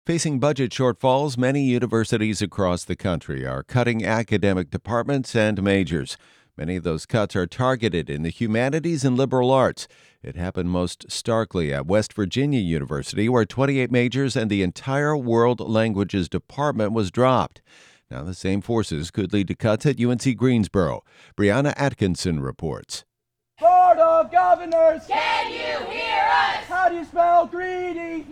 Facing budget shortfalls, many universities across the country are cutting academic departments and majors. Many of those cuts are targeted in the humanities and liberal arts. It happened most starkly at West Virginia University, where 28 majors and the entire world languages department was dropped. Now, the same forces could lead to cuts at UNC Greensboro. Brianna Atkinson reports. Board of Governors, can you hear us? How do you spell greedy?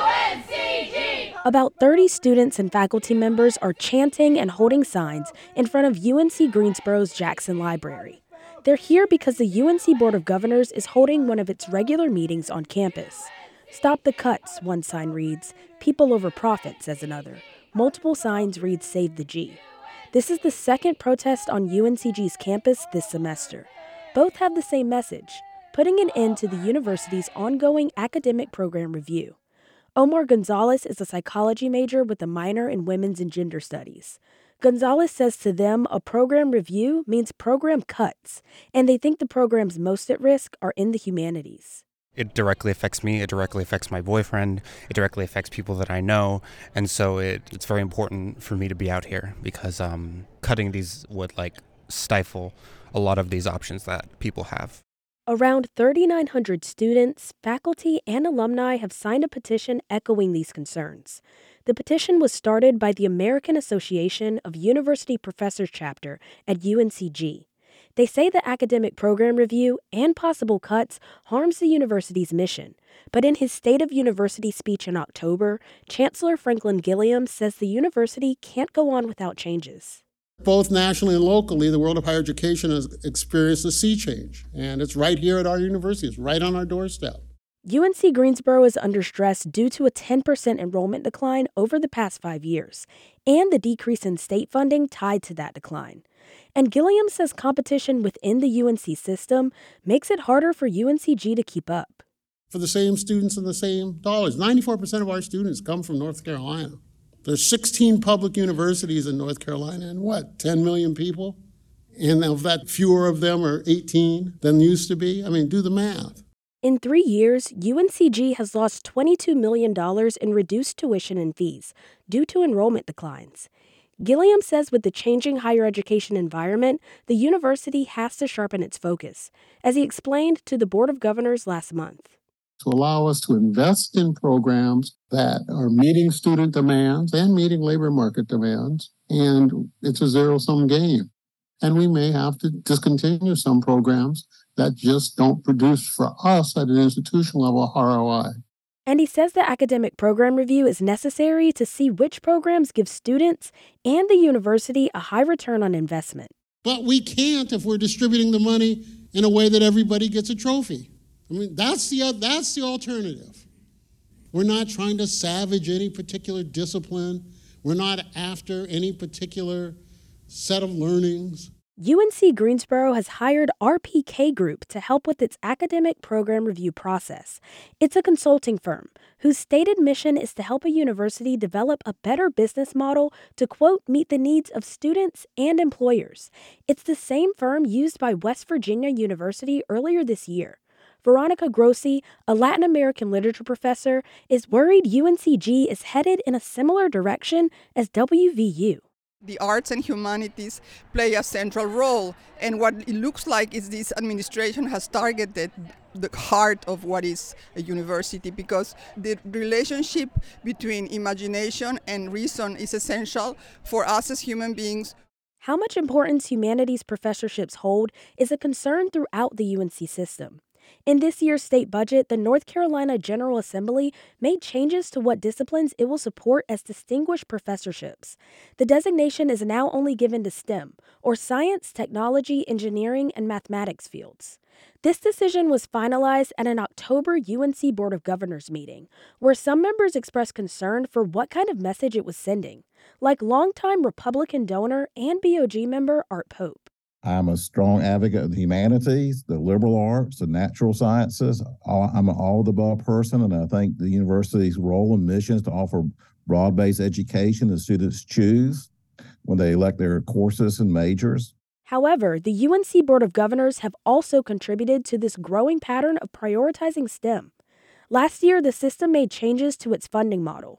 UNCG! About 30 students and faculty members are chanting and holding signs in front of UNC Greensboro's Jackson Library. They're here because the UNC Board of Governors is holding one of its regular meetings on campus. Stop the cuts, one sign reads. People over profit, says another. Multiple signs read Save the G. This is the second protest on UNCG's campus this semester. Both have the same message, putting an end to the university's ongoing academic program review. Omar Gonzalez is a psychology major with a minor in women's and gender studies. Gonzalez says to them a program review means program cuts, and they think the programs most at risk are in the humanities. It directly affects me, it directly affects my boyfriend, it directly affects people that I know, and so it's very important for me to be out here because cutting these would stifle a lot of these options that people have. Around 3,900 students, faculty, and alumni have signed a petition echoing these concerns. The petition was started by the American Association of University Professors chapter at UNCG. They say the academic program review and possible cuts harms the university's mission. But in his State of University speech in October, Chancellor Franklin Gilliam says the university can't go on without changes. Both nationally and locally, the world of higher education has experienced a sea change, and it's right here at our university. It's right on our doorstep. UNC Greensboro is under stress due to a 10% enrollment decline over the past 5 years, and the decrease in state funding tied to that decline. And Gilliam says competition within the UNC system makes it harder for UNCG to keep up. For the same students and the same dollars, 94% of our students come from North Carolina. There's 16 public universities in North Carolina and 10 million people? And of that, fewer of them are 18 than used to be. I mean, do the math. In 3 years, UNCG has lost $22 million in reduced tuition and fees due to enrollment declines. Gilliam says with the changing higher education environment, the university has to sharpen its focus, as he explained to the Board of Governors last month. To allow us to invest in programs that are meeting student demands and meeting labor market demands, and it's a zero-sum game. And we may have to discontinue some programs that just don't produce for us at an institution level ROI. And he says the academic program review is necessary to see which programs give students and the university a high return on investment. But we can't if we're distributing the money in a way that everybody gets a trophy. I mean, that's the alternative. We're not trying to savage any particular discipline. We're not after any particular set of learnings. UNC Greensboro has hired RPK Group to help with its academic program review process. It's a consulting firm whose stated mission is to help a university develop a better business model to, quote, meet the needs of students and employers. It's the same firm used by West Virginia University earlier this year. Veronica Grossi, a Latin American literature professor, is worried UNCG is headed in a similar direction as WVU. The arts and humanities play a central role, and what it looks like is this administration has targeted the heart of what is a university, because the relationship between imagination and reason is essential for us as human beings. How much importance humanities professorships hold is a concern throughout the UNC system. In this year's state budget, the North Carolina General Assembly made changes to what disciplines it will support as distinguished professorships. The designation is now only given to STEM, or science, technology, engineering, and mathematics fields. This decision was finalized at an October UNC Board of Governors meeting, where some members expressed concern for what kind of message it was sending, like longtime Republican donor and BOG member Art Pope. I'm a strong advocate of the humanities, the liberal arts, the natural sciences. I'm an all-of-the-above person, and I think the university's role and mission is to offer broad-based education that students choose when they elect their courses and majors. However, the UNC Board of Governors have also contributed to this growing pattern of prioritizing STEM. Last year, the system made changes to its funding model.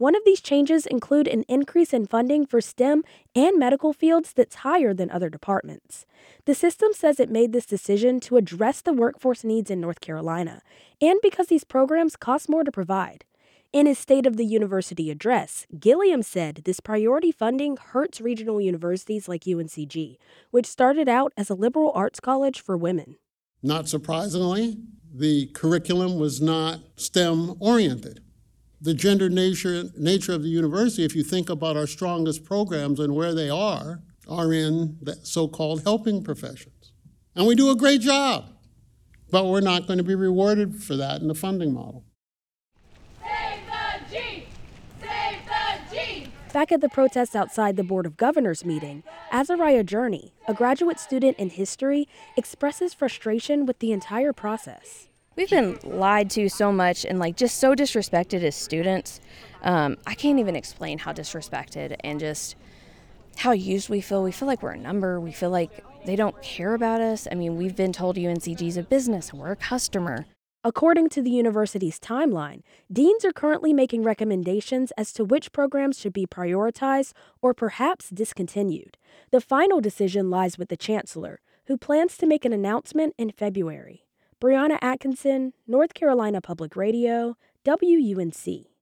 One of these changes include an increase in funding for STEM and medical fields that's higher than other departments. The system says it made this decision to address the workforce needs in North Carolina, and because these programs cost more to provide. In his State of the University address, Gilliam said this priority funding hurts regional universities like UNCG, which started out as a liberal arts college for women. Not surprisingly, the curriculum was not STEM-oriented. The gender nature of the university, if you think about our strongest programs and where they are in the so-called helping professions. And we do a great job, but we're not going to be rewarded for that in the funding model. Save the G! Save the G! Back at the protests outside the Board of Governors meeting, Azariah Journey, a graduate student in history, expresses frustration with the entire process. We've been lied to so much and just so disrespected as students. I can't even explain how disrespected and just how used we feel. We feel like we're a number. We feel like they don't care about us. I mean, we've been told UNCG is a business and we're a customer. According to the university's timeline, deans are currently making recommendations as to which programs should be prioritized or perhaps discontinued. The final decision lies with the chancellor, who plans to make an announcement in February. Brianna Atkinson, North Carolina Public Radio, WUNC.